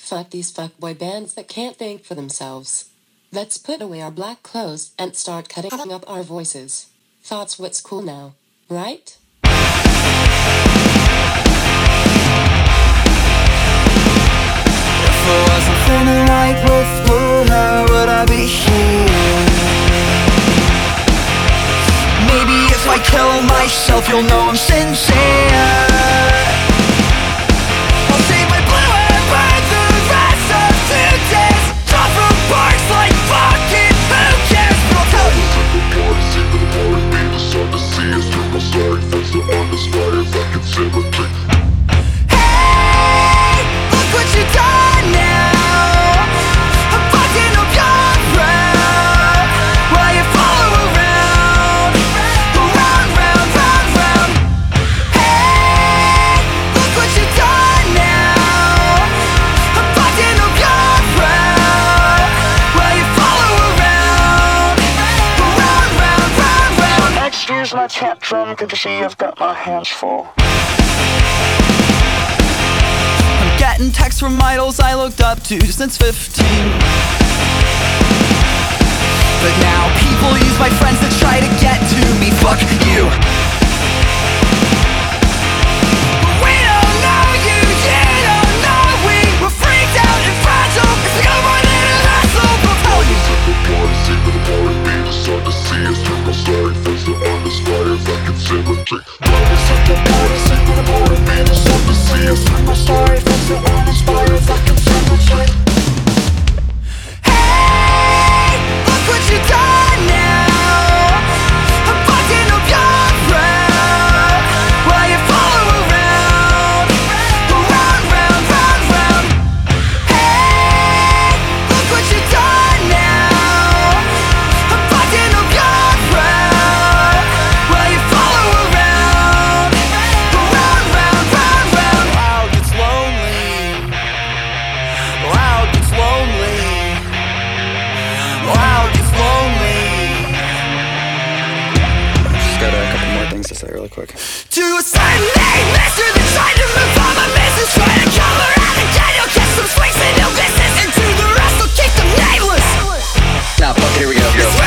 Fuck these fuckboy bands that can't think for themselves. Let's put away our black clothes and start cutting up our voices. Thoughts what's cool now, right? If I wasn't thinning like with blue hair, would I be here? Maybe if I kill myself, you'll know I'm sincere. I'll save my blue hair for the rest of 2 days. Drop from parks like fucking who cares? But I'll tell you. Hey, look what you done now. I'm fucking up your round while you follow around, round, round, round, round. Hey, look what you done now. I'm fucking up your round while you follow around, round, round, round, round. Excuse my tantrum, good to see I've got my hands full. I'm getting texts from idols I looked up to since 15. But now people use my friends to try to get to me. Fuck you. We don't know you, you don't know we. We're freaked out and fragile, cause we got more than an asshole. But I'll tell you. Hey, look what you done now. I'm fucking up your round while you follow around, round, round, round, round. Hey, look what you done now. I'm fucking up your round while you follow around, round, round, round, round. Wow, it's lonely. Wow, it's lonely. Wow, it's lonely. Just got a couple more things to say really quick. To a certain name, mister, they're trying to move on my business, trying to cover out again. You'll get some swings in your business, and to the rest, I'll keep them nameless. Nah, fuck it, here we go.